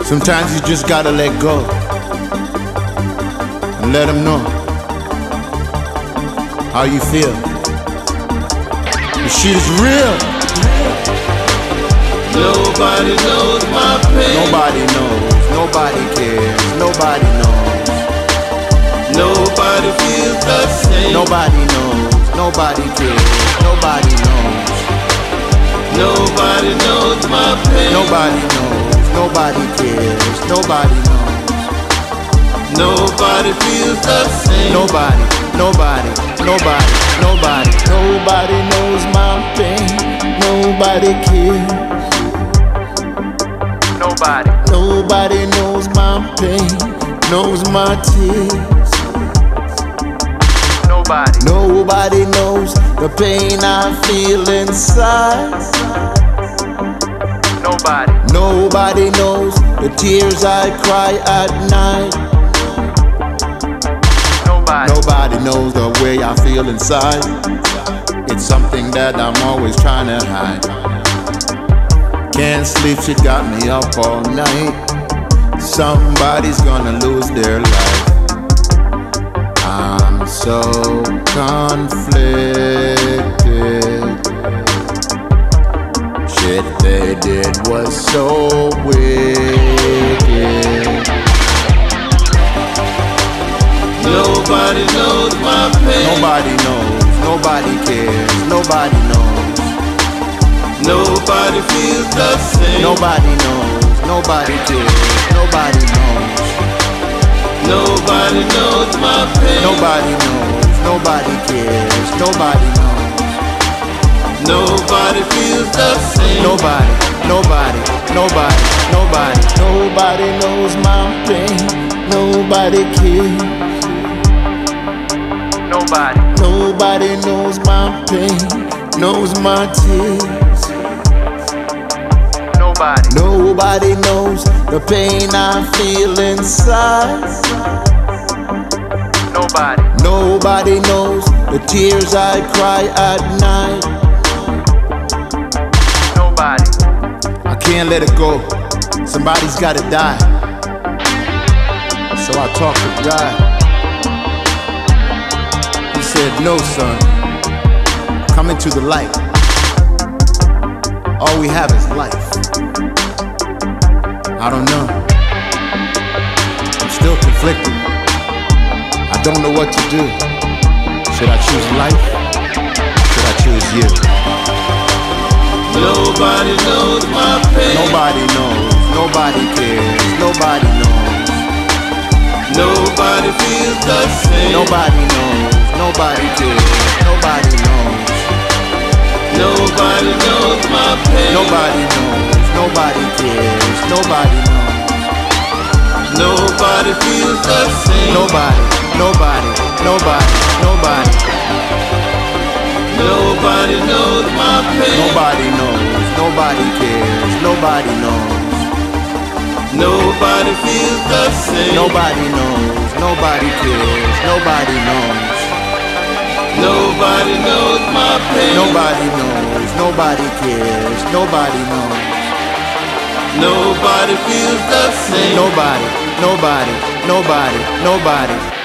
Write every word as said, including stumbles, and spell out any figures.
Sometimes you just gotta let go and let them know how you feel. The shit is real. Nobody knows my pain. Nobody knows, nobody cares, nobody knows. Nobody feels the same. Nobody knows, nobody cares, nobody knows. Nobody knows my pain. Nobody knows, nobody cares, nobody knows. Nobody feels the same. Nobody, nobody, nobody, nobody, nobody knows my pain. Nobody cares. Nobody. Nobody knows my pain, knows my tears. Nobody. Nobody knows the pain I feel inside. Nobody. Nobody knows the tears I cry at night. Nobody. Nobody knows the way I feel inside. It's something that I'm always trying to hide. Can't sleep, she got me up all night. Somebody's gonna lose their life. I'm so conflicted. Shit they did was so wicked. Nobody knows my pain. Nobody knows, nobody cares, nobody knows. Nobody feels the same. Nobody knows, nobody cares, nobody knows. Nobody knows my pain. Nobody knows, nobody cares, nobody knows. Nobody feels the same. Nobody, nobody, nobody, nobody, nobody knows my pain. Nobody cares. Nobody. Nobody knows my pain, knows my tears. Nobody. Nobody knows the pain I feel inside. Nobody. Nobody knows the tears I cry at night. Nobody. I can't let it go. Somebody's gotta die. So I talked to God. He said, no, son. Come into the light. All we have is life. I don't know. I'm still conflicted. I don't know what to do. Should I choose life? Should I choose you? Nobody knows my pain. Nobody knows, nobody cares, nobody knows. Nobody feels the same. Nobody knows, nobody cares, nobody knows. Nobody knows my pain. Nobody knows, nobody cares, nobody knows. Nobody feels the same. Nobody, nobody, nobody, nobody. Nobody knows my pain. Nobody knows, nobody cares, nobody knows. Nobody feels the same. Nobody knows, nobody cares, nobody knows. Nobody knows my pain. Nobody knows, nobody cares, nobody knows. Nobody feels the same. Nobody, nobody, nobody, nobody.